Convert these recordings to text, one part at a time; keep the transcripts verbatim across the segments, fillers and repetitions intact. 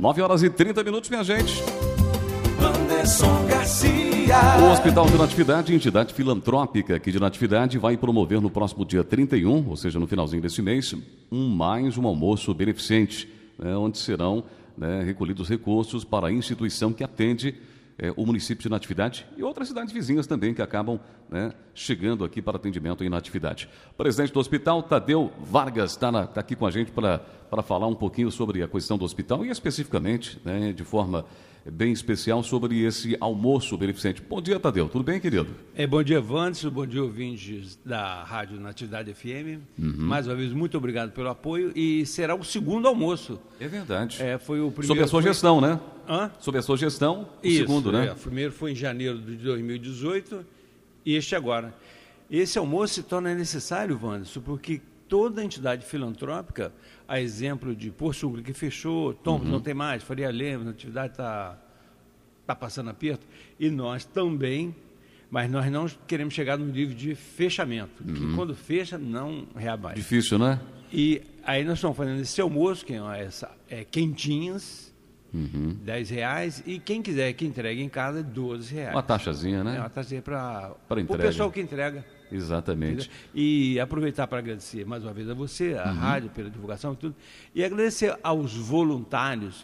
nove horas e trinta minutos, minha gente. Anderson Garcia. O Hospital de Natividade, entidade filantrópica aqui de Natividade, vai promover no próximo dia trinta e um, ou seja, no finalzinho desse mês, um mais um almoço beneficente, né, onde serão né, recolhidos recursos para a instituição que atende é, o município de Natividade e outras cidades vizinhas também que acabam né, chegando aqui para atendimento em Natividade. O presidente do hospital, Tadeu Vargas, está tá aqui com a gente para falar um pouquinho sobre a questão do hospital e especificamente, né, de forma bem especial, sobre esse almoço beneficente. Bom dia, Tadeu. Tudo bem, querido? É, bom dia, Wanderson. Bom dia, ouvintes da Rádio Natividade F M. Uhum. Mais uma vez, muito obrigado pelo apoio. E será o segundo almoço. É verdade. É, foi o primeiro. Sob a sua foi... gestão, né? Hã? Sob a sua gestão, o Isso, segundo, né? É, o primeiro foi em janeiro de dois mil e dezoito e este agora. Esse almoço se torna necessário, Wanderson, porque toda entidade filantrópica, a exemplo de Porto Seguro, que fechou, Tombos uhum. não tem mais, Faria Lemos, a atividade está tá passando aperto, e nós também, mas nós não queremos chegar no nível de fechamento, uhum. que quando fecha, não reabre mais. Difícil, né? E aí nós estamos fazendo esse almoço, que é, essa, é quentinhas, uhum. dez reais, e quem quiser que entregue em casa, doze reais. Uma taxazinha, né? É uma taxazinha para o pessoal que entrega. Exatamente. Entendeu? E aproveitar para agradecer mais uma vez a você, a uhum. rádio, pela divulgação e tudo, e agradecer aos voluntários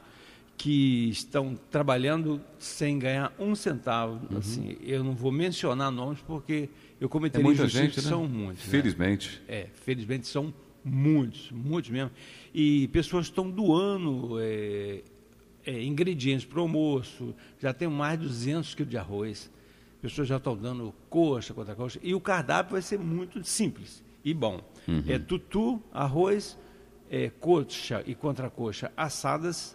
que estão trabalhando sem ganhar um centavo. Uhum. Assim, eu não vou mencionar nomes porque eu cometeria é muita injustiça, gente, né? São muitos. Felizmente. Né? É, felizmente são muitos, muitos mesmo. E pessoas estão doando é, é, ingredientes para o almoço, já tem mais de duzentos quilos de arroz. Pessoas já estão dando coxa contra coxa. E o cardápio vai ser muito simples e bom. Uhum. É tutu, arroz, é, coxa e contracoxa assadas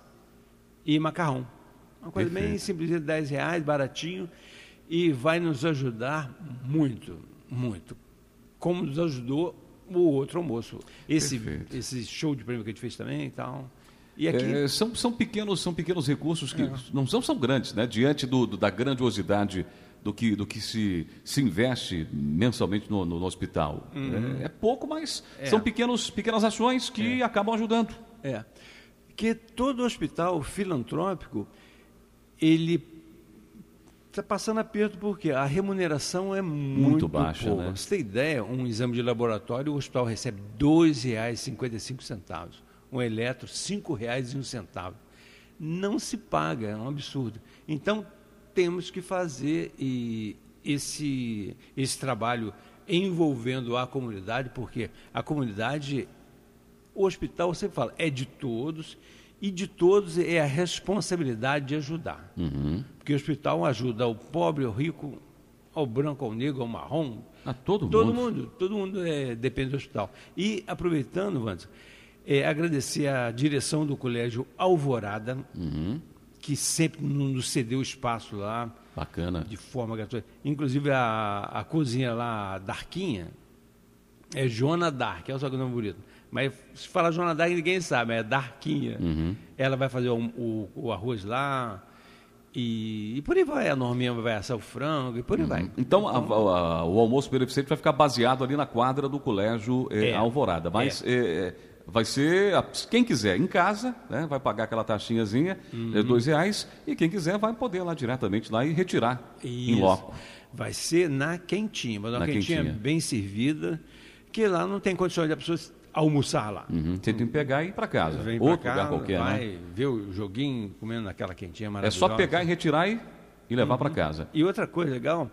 e macarrão. Uma coisa Perfeito. Bem simples, dez reais, baratinho. E vai nos ajudar muito, muito. Como nos ajudou o outro almoço. Esse, esse show de prêmio que a gente fez também e tal. E aqui... É, são, são, pequenos, são pequenos recursos que é. não são, são grandes, né? Diante do, do, da grandiosidade do que, do que se, se investe mensalmente no, no, no hospital. Uhum. É, é pouco, mas é. são pequenos, pequenas ações que é. acabam ajudando. É. Que todo hospital filantrópico, ele está passando aperto porque a remuneração é muito, muito baixa. Pouca. Né? Você tem ideia, um exame de laboratório, o hospital recebe dois reais e cinquenta e cinco centavos. Um eletro, cinco reais e um centavo. Não se paga, é um absurdo. Então, temos que fazer e, esse, esse trabalho envolvendo a comunidade, porque a comunidade, o hospital, você fala, é de todos, e de todos é a responsabilidade de ajudar. Uhum. Porque o hospital ajuda ao pobre, ao rico, ao branco, ao negro, ao marrom. A todo, todo mundo. mundo. Todo mundo é, depende do hospital. E, aproveitando, Wanderson, é, agradecer a direção do Colégio Alvorada, uhum. que sempre nos cedeu espaço lá. Bacana. De forma gratuita. Inclusive a, a cozinha lá, Darquinha, é Joana Dark, é o seu nome bonito. Mas se falar Joana Dark, ninguém sabe, é Darquinha. Uhum. Ela vai fazer o, o, o arroz lá, e, e por aí vai, a Norminha vai assar o frango, e por aí uhum. vai. Então, a, a, o almoço beneficente vai ficar baseado ali na quadra do Colégio é, é, Alvorada. Mas... É. É, vai ser, quem quiser em casa, né, vai pagar aquela taxinhazinha, uhum. é, dois reais, e quem quiser vai poder lá diretamente lá e retirar Isso. em loco. Vai ser na quentinha, mas uma na quentinha, quentinha bem servida, que lá não tem condições de a pessoa almoçar lá. Uhum. Você tem que pegar e ir para casa. Vem Outro casa, lugar qualquer, vai né? ver o joguinho comendo naquela quentinha maravilhosa. É só pegar e retirar e, e levar uhum. para casa. E outra coisa legal,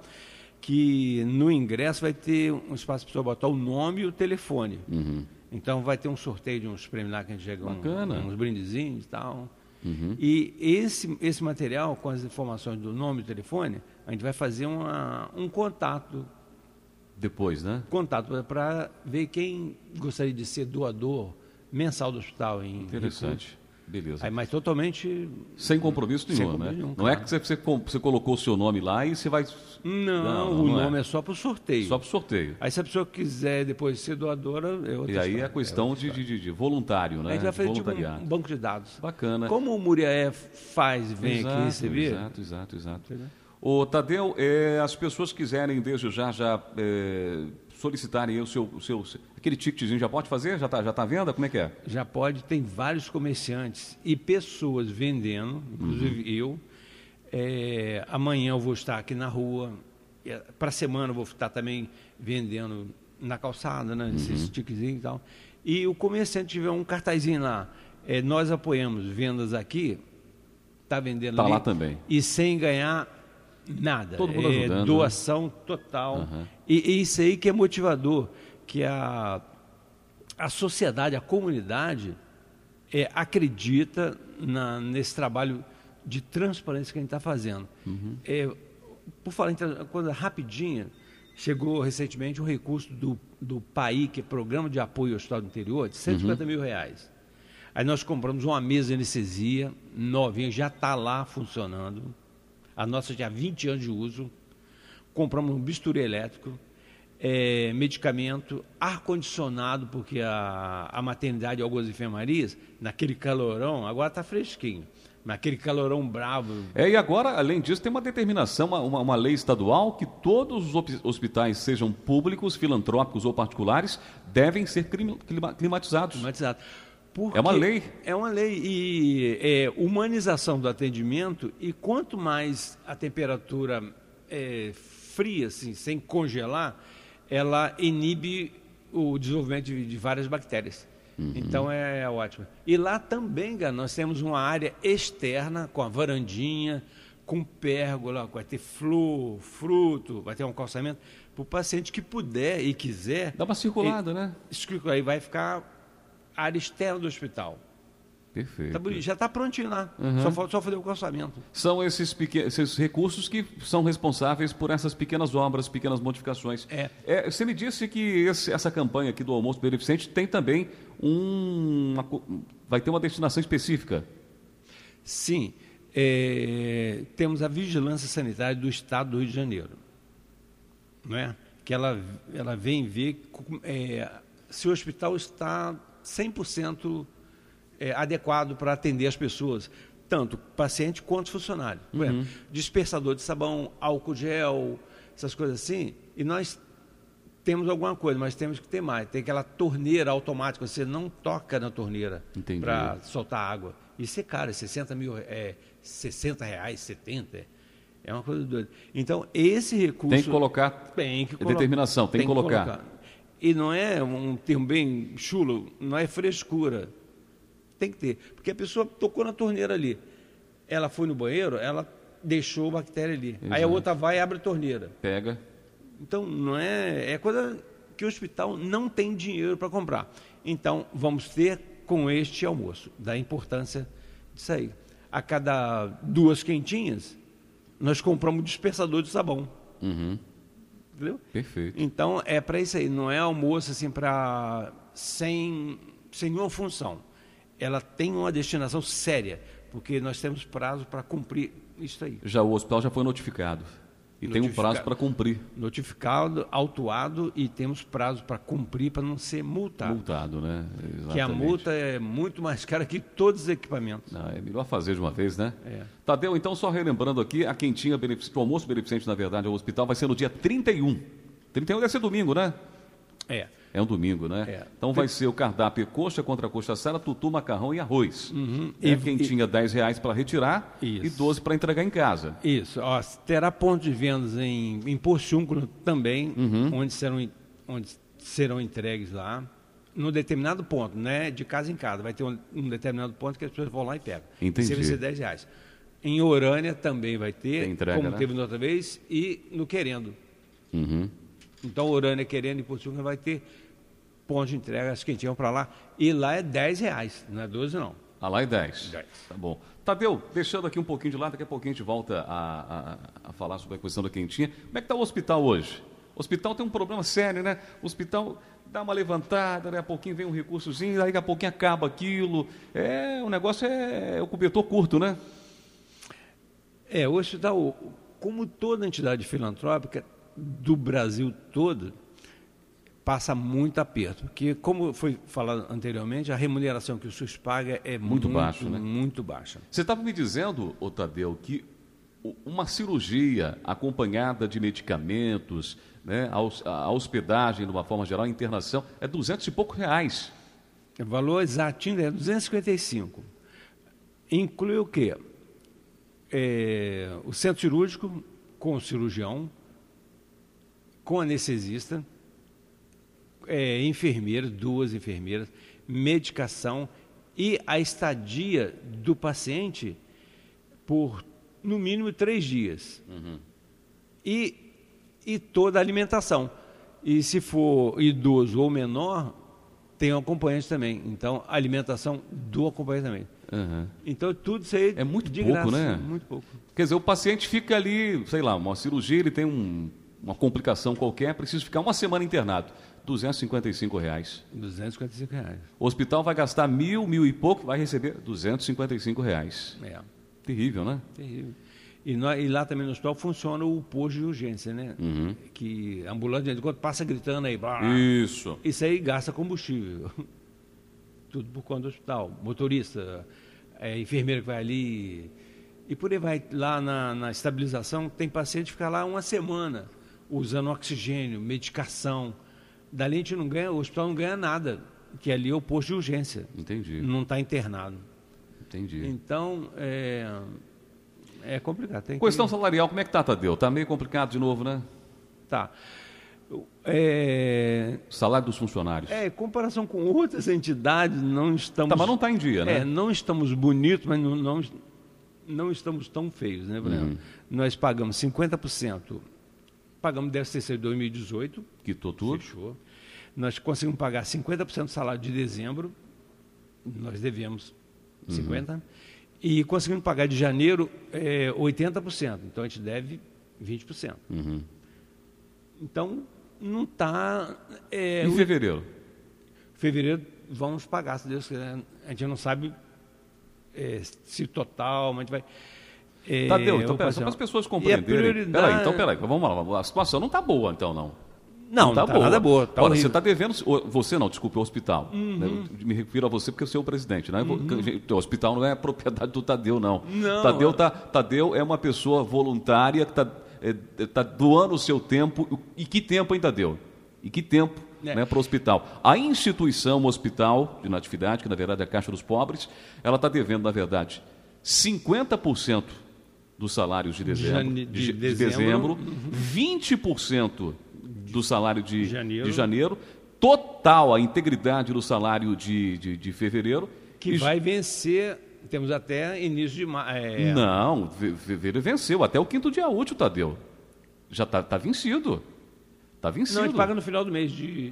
que no ingresso vai ter um espaço para a pessoa botar o nome e o telefone. Uhum. Então vai ter um sorteio de uns prêmios lá que a gente chega, um, uns brindezinhos e tal. Uhum. E esse, esse material, com as informações do nome e do telefone, a gente vai fazer uma, um contato. Depois, né? Contato para ver quem gostaria de ser doador mensal do hospital. Em Interessante. Recurso. Beleza. Aí, mas totalmente... Sem compromisso nenhum, sem compromisso né? Nenhum, não claro. É que você, você, você colocou o seu nome lá e você vai... Não, não o não nome é. é só para o sorteio. Só para o sorteio. Aí se a pessoa quiser depois ser doadora... É outra e aí história. é a questão é de, de, de voluntário, né? A gente vai fazer tipo um, um banco de dados. Bacana. Como o Muriaé faz e vem exato, aqui receber... Exato, exato, exato. Ô, Tadeu, é, as pessoas quiserem desde já, já é, solicitarem aí o seu, o seu, aquele ticketzinho, já pode fazer? Já está já tá à venda? Como é que é? Já pode, tem vários comerciantes e pessoas vendendo, inclusive uhum. eu. É, amanhã eu vou estar aqui na rua, para a semana eu vou estar também vendendo na calçada, né, esses uhum. ticketzinhos e tal. E o comerciante tiver um cartazinho lá, é, nós apoiamos vendas aqui, está vendendo tá ali, lá também. E sem ganhar nada. Todo mundo ajudando, é, doação né? total. Uhum. E, e isso aí que é motivador, que a, a sociedade, a comunidade é, acredita na, nesse trabalho de transparência que a gente está fazendo. Uhum. É, por falar em coisa rapidinha, chegou recentemente um recurso do, do P A I, que é Programa de Apoio ao Estado do Interior, de cento e cinquenta uhum. mil reais. Aí nós compramos uma mesa de anestesia novinha, já está lá funcionando. A nossa já há vinte anos de uso. Compramos um bisturi elétrico, é, medicamento, ar-condicionado, porque a, a maternidade e algumas enfermarias, naquele calorão, agora está fresquinho. Naquele calorão bravo. É, e agora, além disso, tem uma determinação, uma, uma, uma lei estadual que todos os hospitais, sejam públicos, filantrópicos ou particulares, devem ser clima, climatizados. Climatizados. É uma lei. É uma lei e é, humanização do atendimento, e quanto mais a temperatura é, fria, assim, sem congelar, ela inibe o desenvolvimento de, de várias bactérias. Uhum. Então é, é ótimo. E lá também, cara, nós temos uma área externa com a varandinha, com pérgola, vai ter flor, fruto, vai ter um calçamento para o paciente que puder e quiser. Dá uma circulada, ele, né? Aí vai ficar a área externa do hospital. Perfeito. Tá bonito, já está prontinho lá. Uhum. Só falta só fazer o calçamento. São esses, pequen... esses recursos que são responsáveis por essas pequenas obras, pequenas modificações. É. É, você me disse que esse, essa campanha aqui do almoço beneficente tem também um... Uma... vai ter uma destinação específica. Sim. É... Temos a Vigilância Sanitária do Estado do Rio de Janeiro. Não é? Que ela, ela vem ver é, se o hospital está cem por cento é, adequado para atender as pessoas, tanto paciente quanto funcionário. Uhum. Exemplo, dispersador de sabão, álcool gel, essas coisas assim, e nós temos alguma coisa, mas temos que ter mais. Tem aquela torneira automática, você não toca na torneira para soltar água. Isso é caro, é sessenta mil, é sessenta reais, setenta, é uma coisa doida. Então, esse recurso... Tem que colocar, tem que colo... determinação, tem, tem que colocar. colocar. E não é um termo bem chulo, não é frescura. Tem que ter. Porque a pessoa tocou na torneira ali. Ela foi no banheiro, ela deixou a bactéria ali. Exato. Aí a outra vai e abre a torneira. Pega. Então, não é... É coisa que o hospital não tem dinheiro para comprar. Então, vamos ter com este almoço, da importância disso aí. A cada duas quentinhas, nós compramos um dispersador de sabão. Uhum. Entendeu? Perfeito. Então, é para isso aí. Não é almoço assim para... Sem, sem nenhuma função. Ela tem uma destinação séria, porque nós temos prazo para cumprir isso aí. Já o hospital já foi notificado. E tem um prazo para cumprir. Notificado, autuado, e temos prazo para cumprir para não ser multado. Multado, né? Exatamente. Que a multa é muito mais cara que todos os equipamentos. Ah, é melhor fazer de uma vez, né? É. Tadeu, então, só relembrando aqui, a quentinha beneficente, o almoço beneficente, na verdade, ao hospital, vai ser no dia trinta e um. trinta e um deve ser domingo, né? É. É um domingo, né? É. Então vai ser o cardápio coxa contra coxa assada, tutu, macarrão e arroz. Uhum. É, e quentinha, dez reais para retirar. Isso. E doze para entregar em casa. Isso. Ó, terá ponto de vendas em, em Porciúncula também, uhum. onde, serão, onde serão entregues lá, num determinado ponto, né? De casa em casa. Vai ter um, um determinado ponto que as pessoas vão lá e pegam. Entendi. Você vai ser dez reais. Em Orânia também vai ter, tem entrega, como né? teve na outra vez, e no Querendo. Uhum. Então, Orânia, Querendo e Porciúncula vai ter ponto de entrega, as quentinhas para lá. E lá é dez reais, não é doze não. Ah, lá é dez. dez. Tá bom. Tadeu, deixando aqui um pouquinho de lado, daqui a pouquinho a gente volta a, a, a falar sobre a questão da quentinha. Como é que está o hospital hoje? O hospital tem um problema sério, né? O hospital dá uma levantada, daqui a pouquinho vem um recursozinho, daqui a pouquinho acaba aquilo. É, o negócio é, é o cobertor curto, né? É, o hospital, como toda entidade filantrópica do Brasil todo, passa muito aperto, porque, como foi falado anteriormente, a remuneração que o SUS paga é muito, muito baixa, né? Muito baixa. Você estava me dizendo, ô Tadeu, que uma cirurgia acompanhada de medicamentos, né, a, a hospedagem, de uma forma geral, a internação, é duzentos e poucos reais. O valor exatinho é duzentos e cinquenta e cinco. Inclui o quê? É, o centro cirúrgico com o cirurgião, com anestesista, é, enfermeiras, duas enfermeiras, medicação e a estadia do paciente por, no mínimo, três dias. Uhum. E, e toda a alimentação. E se for idoso ou menor, tem um acompanhante também. Então, a alimentação do acompanhante também. Uhum. Então, tudo isso aí é muito de pouco, graça, né? Muito pouco. Quer dizer, o paciente fica ali, sei lá, uma cirurgia, ele tem um, uma complicação qualquer, precisa ficar uma semana internado. duzentos e cinquenta e cinco reais. duzentos e cinquenta e cinco reais. O hospital vai gastar mil, mil e pouco, vai receber duzentos e cinquenta e cinco reais. É. Terrível, né? Terrível. E, nós, e lá também no hospital funciona o posto de urgência, né? Uhum. Que a ambulância, quando passa gritando aí, blá, isso. Isso aí gasta combustível. Tudo por conta do hospital. Motorista, é, enfermeiro que vai ali. E por aí vai, lá na, na estabilização, tem paciente que fica lá uma semana usando oxigênio, medicação. Dali a gente não ganha, o hospital não ganha nada, que ali é o posto de urgência. Entendi. Não está internado. Entendi. Então, é, é complicado. Tem Questão que... salarial, como é que tá, Tadeu? Tá meio complicado de novo, né? Tá. É... Salário dos funcionários. É, em comparação com outras entidades, não estamos... Tá, mas não está em dia, né? É, não estamos bonitos, mas não, não, não estamos tão feios, né, Bruno? Uhum. Nós pagamos cinquenta por cento, pagamos décimo terceiro de dois mil e dezoito. Quitou tudo. Fechou. Nós conseguimos pagar cinquenta por cento do salário de dezembro, nós devemos cinquenta por cento, uhum. E conseguimos pagar de janeiro é, oitenta por cento, então a gente deve vinte por cento. Uhum. Então, não está... É, em fevereiro? Fevereiro vamos pagar, se Deus quiser. A gente não sabe é, se total, mas a gente vai... É, Tadeu, então pera, só para as pessoas compreenderem. Prioridade... Peraí, então peraí, vamos lá, a situação não está boa, então não. Não, não está boa. Nada boa. Tá Olha, horrível. você está devendo, você não, desculpe, o hospital. Uhum. Né? Eu me refiro a você porque eu sou o presidente, né? Uhum. O hospital não é propriedade do Tadeu, não. Não. Tadeu, tá, Tadeu é uma pessoa voluntária que está é, tá doando o seu tempo. E que tempo, hein, Tadeu? E que tempo é. né, para o hospital? A instituição, o hospital de Natividade, que na verdade é a Caixa dos Pobres, ela está devendo, na verdade, cinquenta por cento dos salários de dezembro, de, de, de dezembro, dezembro uhum. vinte por cento do salário de janeiro. de janeiro, total a integridade do salário de, de, de fevereiro. Que e... vai vencer, temos até início de maio. É... Não, fevereiro venceu, até o quinto dia útil, Tadeu. Já está tá vencido. Está vencido. Não, a gente paga no final do mês, de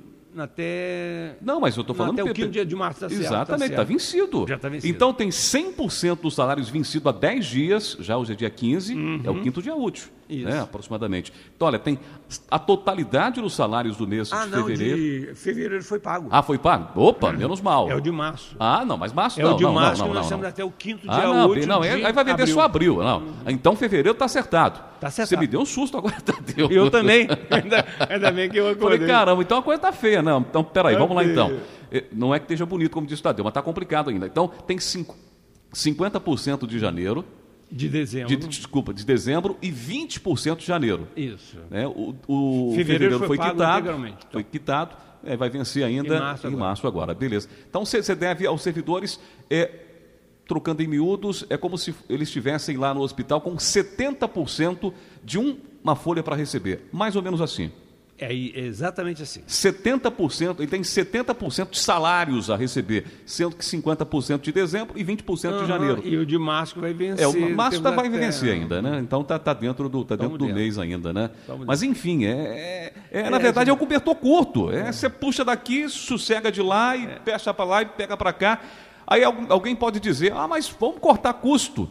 até... Não, mas eu estou falando... Até o quinto dia de março, está certo. Exatamente, está tá vencido. Já está vencido. Então tem cem por cento dos salários vencidos há dez dias, já hoje é dia quinze, uhum. é o quinto dia útil, né, aproximadamente. Então, olha, tem a totalidade dos salários do mês ah, de não, fevereiro. de fevereiro foi pago. Ah, foi pago? Opa, menos mal. É o de março. Ah, não, mas março é não. É o de não, março não, não, que nós não, temos não. até o quinto ah, dia não, útil não, de aí vai vender abril. só abril. Não. Então fevereiro está acertado. Tá acertado. Você me deu um susto agora, Tadeu. Eu também. ainda, ainda bem que eu acordei. Falei, caramba, então a coisa está feia. Não, então, peraí, vamos lá então. Não é que esteja bonito, como disse o Tadeu, mas está complicado ainda. Então, tem cinquenta por cento de janeiro. De dezembro. De, desculpa, de dezembro e vinte por cento de janeiro. Isso. Né? O, o fevereiro, fevereiro foi, foi quitado. Então. Foi quitado, é, vai vencer ainda em março, em agora. março agora. Beleza. Então, você deve aos servidores, é, trocando em miúdos, é como se eles estivessem lá no hospital com setenta por cento de um, uma folha para receber. Mais ou menos assim. É exatamente assim. setenta por cento, ele tem setenta por cento de salários a receber, sendo que cinquenta por cento de dezembro e vinte por cento uhum, de janeiro. E o de março que vai vencer. É, o março tá, vai vencer ainda, né? Então tá, tá dentro do, tá dentro do mês ainda, né? Tamo Mas enfim, é, é, é na verdade é o cobertor curto. É, você puxa daqui, sossega de lá e é. fecha para lá e pega para cá. Aí alguém pode dizer, ah, mas vamos cortar custo.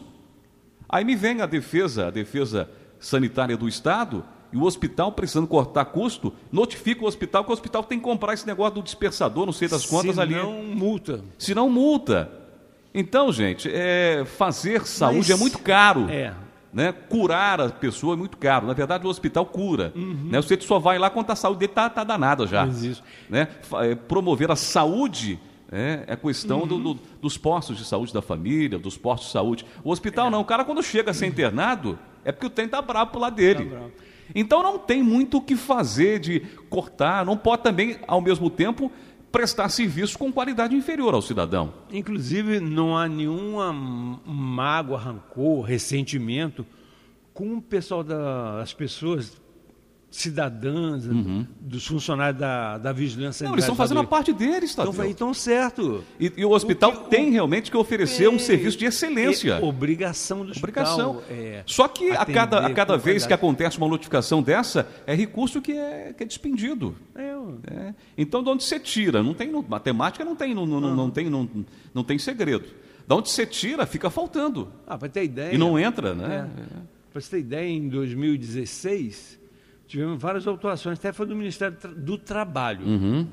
Aí me vem a defesa, a defesa sanitária do Estado. E o hospital, precisando cortar custo, notifica o hospital que o hospital tem que comprar esse negócio do dispersador, não sei das quantas Se ali. Se não, multa. Se não, multa. Então, gente, é, fazer saúde Mas, é muito caro. É. Né? Curar a pessoa é muito caro. Na verdade, o hospital cura. Uhum. Né? Você só vai lá quando a saúde dele está tá danada já. Isso. Né? Promover a saúde... É, é questão uhum. do, do, dos postos de saúde da família, dos postos de saúde. O hospital é. não, o cara quando chega a ser internado, é porque o trem está bravo pro lado dele. Tá bravo. Então não tem muito o que fazer de cortar, não pode também, ao mesmo tempo, prestar serviço com qualidade inferior ao cidadão. Inclusive, não há nenhuma mágoa, rancor, ressentimento com o pessoal das pessoas cidadãs, uhum. dos funcionários da, da vigilância sanitária. Não, eles estão fazendo a parte deles, Tadeu. Então, então certo. E, e o hospital o que, tem o, realmente que oferecer é, um serviço de excelência. É obrigação do obrigação. hospital. É, Só que a cada, a cada vez que acontece uma notificação dessa, é recurso que é, que é despendido. É, é. Então, de onde você tira? Não tem, matemática não tem, não, não, não, não, tem, não, não tem segredo. De onde você tira, fica faltando. Ah, para ter ideia. E não entra, né? É. É. Para você ter ideia, em dois mil e dezesseis... tivemos várias autuações, até foi do Ministério do Trabalho. Uhum.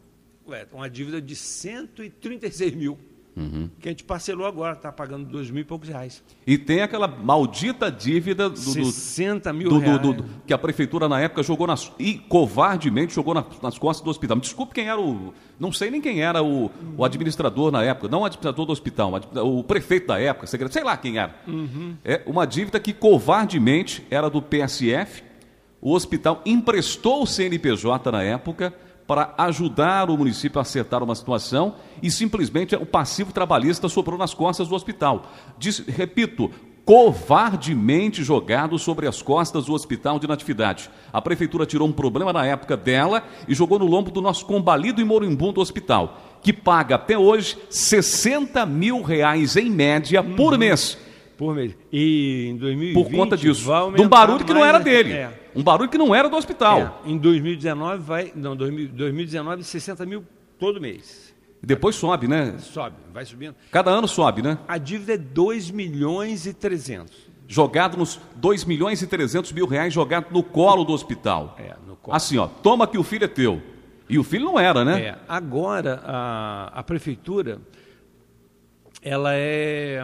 Ué, uma dívida de cento e trinta e seis mil, uhum. que a gente parcelou agora, está pagando dois mil e poucos reais. E tem aquela maldita dívida do, sessenta mil do, reais. Do, do, do, que a prefeitura na época jogou nas, e covardemente jogou nas, nas costas do hospital. Me desculpe quem era o... Não sei nem quem era o, uhum. o administrador na época, não o administrador do hospital, o prefeito da época, sei lá quem era. Uhum. É uma dívida que covardemente era do P S F. O hospital emprestou o C N P J na época para ajudar o município a acertar uma situação e simplesmente o passivo trabalhista sobrou nas costas do hospital. Diz, repito, covardemente jogado sobre as costas do Hospital de Natividade. A prefeitura tirou um problema na época dela e jogou no lombo do nosso combalido e moribundo hospital, que paga até hoje sessenta mil reais em média uhum. por mês. Por mês. E em dois mil e vinte... Por conta disso. De um barulho que não era dele. É. Um barulho que não era do hospital. É. Em dois mil e dezenove, vai... Não, dois mil, dois mil e dezenove, sessenta mil todo mês. Depois sobe, né? Sobe, vai subindo. Cada ano sobe, né? A dívida é dois milhões e trezentos. Jogado nos dois milhões e trezentos mil reais, jogado no colo do hospital. É, no colo. Assim, ó, toma que o filho é teu. E o filho não era, né? É. Agora, a, a prefeitura, ela é...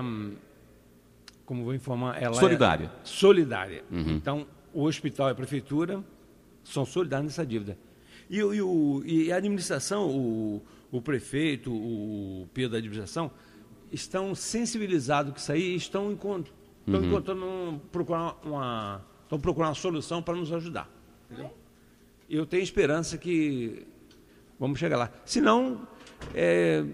Como vou informar, ela solidária. É solidária. Uhum. Então, o hospital e a prefeitura são solidários nessa dívida. E, e, o, e a administração, o, o prefeito, o Pedro da administração, estão sensibilizados com isso aí e estão, encont estão uhum. encontrando, procurar uma, estão procurando uma solução para nos ajudar. Entendeu? Eu tenho esperança que vamos chegar lá. Se não, é...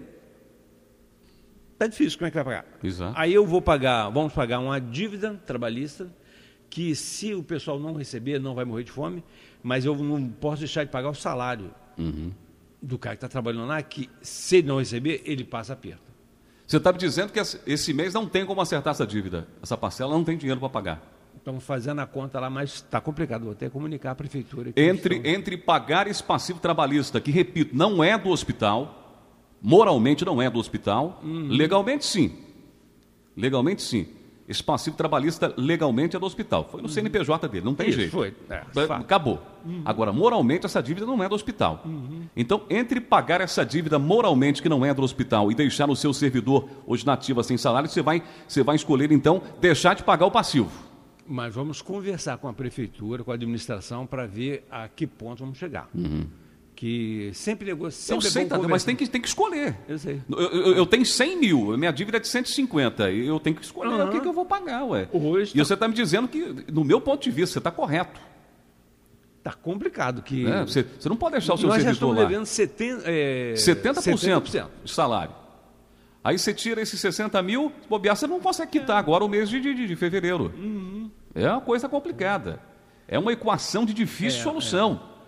Está difícil, como é que vai pagar? Exato. Aí eu vou pagar, vamos pagar uma dívida trabalhista, que se o pessoal não receber, não vai morrer de fome, mas eu não posso deixar de pagar o salário uhum. do cara que está trabalhando lá, que se ele não receber, ele passa aperto. Você está me dizendo que esse mês não tem como acertar essa dívida, essa parcela não tem dinheiro para pagar. Estamos fazendo a conta lá, mas está complicado, vou até comunicar à prefeitura. Entre, estão... entre pagar esse passivo trabalhista, que, repito, não é do hospital... Moralmente não é do hospital, uhum. legalmente sim. Legalmente sim. Esse passivo trabalhista legalmente é do hospital. Foi no uhum. C N P J dele, não tem Isso, jeito. Foi. É, acabou. Uhum. Agora, moralmente, essa dívida não é do hospital. Uhum. Então, entre pagar essa dívida moralmente que não é do hospital e deixar o seu servidor hoje na ativa sem salário, você vai, você vai escolher, então, deixar de pagar o passivo. Mas vamos conversar com a prefeitura, com a administração, para ver a que ponto vamos chegar. Uhum. Que sempre negocia. Eu sei, é Tadeu, mas tem que, tem que escolher. Eu sei. Eu, eu, eu tenho cem mil, minha dívida é de cento e cinquenta, e eu tenho que escolher uhum. o que, que eu vou pagar, ué. Hoje e tá... você está me dizendo que, no meu ponto de vista, você está correto. Está complicado. Que... É, você, você não pode deixar o seu Nós servidor lá. Nós já estamos devendo setenta, é... setenta por cento de salário. Aí você tira esses sessenta mil, bobear, você não consegue quitar é. agora o mês de, de, de fevereiro. Uhum. É uma coisa complicada. É uma equação de difícil é, solução. É.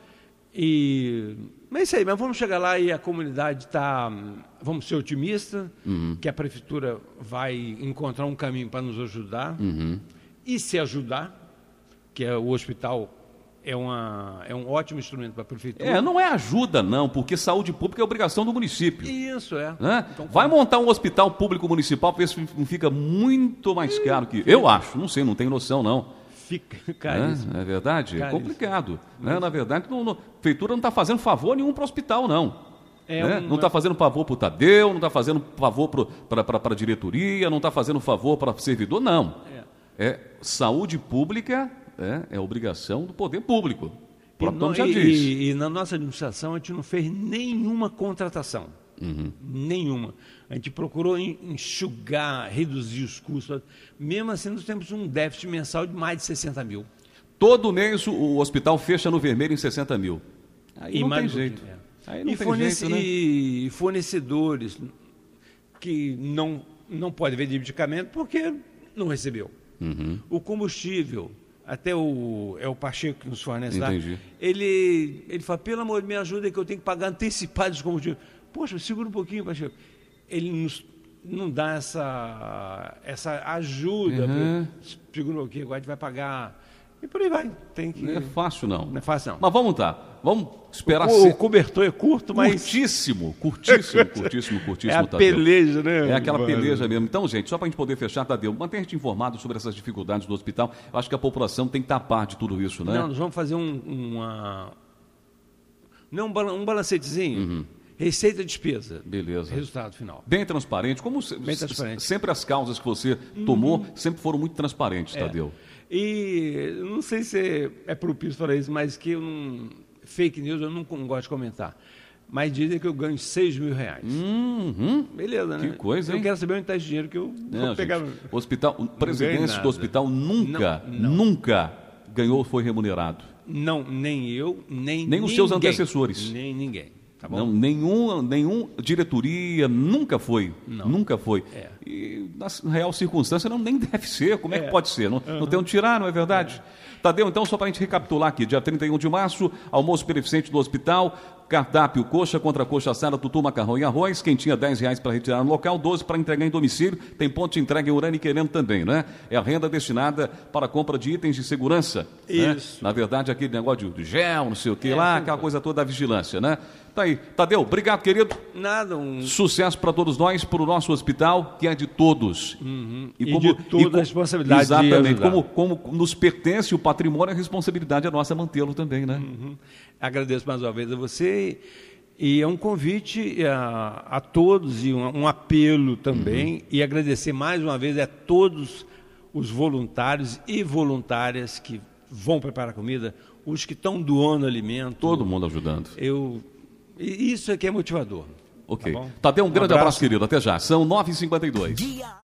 E... Mas é isso aí, mas vamos chegar lá e a comunidade está... Vamos ser otimistas, uhum. que a prefeitura vai encontrar um caminho para nos ajudar uhum. e se ajudar, que é o hospital é, uma, é um ótimo instrumento para a prefeitura. É, não é ajuda não, porque saúde pública é obrigação do município. Isso, é. Né? Então, vai como... montar um hospital público municipal para ver se não fica muito mais caro que... Eu acho, não sei, não tenho noção não. Fica caríssimo. É, é verdade? Caríssimo. É complicado. Né? Na verdade, não, não, a prefeitura não está fazendo favor nenhum para o hospital, não. É né? uma... Não está fazendo favor para o Tadeu, não está fazendo favor para a diretoria, não está fazendo favor para o servidor, não. É. é saúde pública é, é obrigação do poder público. O próprio nome já diz. E, e na nossa administração a gente não fez nenhuma contratação. Uhum. Nenhuma. A gente procurou enxugar, reduzir os custos. Mesmo assim, nós temos um déficit mensal de mais de sessenta mil. Todo mês o, o hospital fecha no vermelho em sessenta mil. Aí e não tem jeito. É. Aí não e, tem fornece, jeito, né? E fornecedores que não, não podem vender medicamento porque não recebeu. Uhum. O combustível, até o, é o Pacheco que nos fornece lá, Entendi. ele, ele fala, pelo amor de Deus, me ajuda que eu tenho que pagar antecipado os combustíveis. Poxa, segura um pouquinho, Pacheco. Ele nos, não dá essa, essa ajuda. Uhum. Segura um pouquinho, agora a gente vai pagar... E por aí vai. Tem que... Não é fácil, não. Não é fácil, não. Mas vamos tá. Vamos esperar o, ser... O cobertor é curto, mas... Curtíssimo, curtíssimo, curtíssimo, curtíssimo, É a Tadeu. peleja, né? É aquela mano? peleja mesmo. Então, gente, só para a gente poder fechar, Tadeu, mantenha a gente informado sobre essas dificuldades do hospital. Eu acho que a população tem que estar a par de tudo isso, né? Não, nós vamos fazer um... Uma... Não, um, balan... um balancetezinho. Uhum. Receita e despesa. Beleza. Resultado final. Bem transparente. Como Bem transparente. Sempre as causas que você tomou uhum. sempre foram muito transparentes, é. Tadeu. E não sei se é propício para isso, mas que eu não, fake news eu não gosto de comentar. Mas dizem que eu ganho seis mil reais. Uhum. Beleza, né? Que coisa, hein? Eu quero saber onde está esse dinheiro que eu não, vou pegar. Gente, o hospital, o presidente do hospital nunca, não, não. nunca ganhou ou foi remunerado. Não, nem eu, nem Nem os seus antecessores. Nem ninguém. Tá bom? Não, nenhum, nenhum diretoria nunca foi, não. nunca foi. É. E na real circunstância não nem deve ser. Como é, é que pode ser? Não, uhum. não tem onde tirar, não é verdade? É. Tadeu, então, só para a gente recapitular aqui, dia trinta e um de março, almoço beneficente do hospital, cardápio, coxa contra coxa assada, tutu, macarrão e arroz, quem tinha dez reais para retirar no local, doze para entregar em domicílio, tem ponto de entrega em Urânia e Querendo também, né? É a renda destinada para a compra de itens de segurança. Isso. Né? Na verdade, aquele negócio de gel, não sei o que é, lá, aquela coisa toda da vigilância, né? Tá aí. Tadeu, obrigado, querido. Nada. Um... Sucesso para todos nós, para o nosso hospital, que é de todos. Uhum. E, e como, de toda e com, a responsabilidade exatamente, de como, como nos pertence o patrimônio, a responsabilidade é nossa mantê-lo também, né? Uhum. Agradeço mais uma vez a você e é um convite a, a todos e um, um apelo também uhum. e agradecer mais uma vez a todos os voluntários e voluntárias que vão preparar comida, os que estão doando alimento. Todo mundo ajudando. Eu... Isso é que é motivador. Ok. Tá bom? Tadeu, um grande um abraço. abraço, querido. Até já. São nove e cinquenta e dois.